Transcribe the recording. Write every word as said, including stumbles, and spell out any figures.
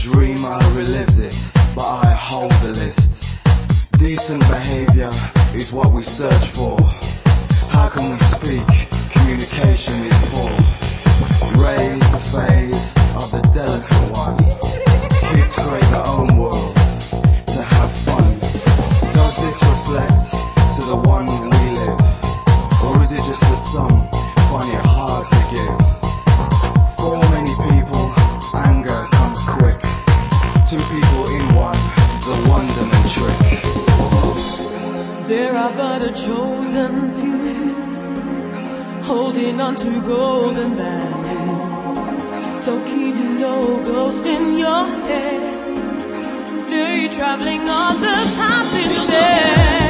dreamer relives it, but I hold the list. Decent behavior is what we search for. How can we speak? Communication is poor. Raise the phase of the delicate one. Kids create their own world to have fun. Does this reflect to the one we live? Or is it just that some find it hard to give? For many people, anger comes quick. Two people in one, the wonderment trick. There are but a chosen few holding on to golden value. So keep no ghost in your head. Still you're traveling on the path instead.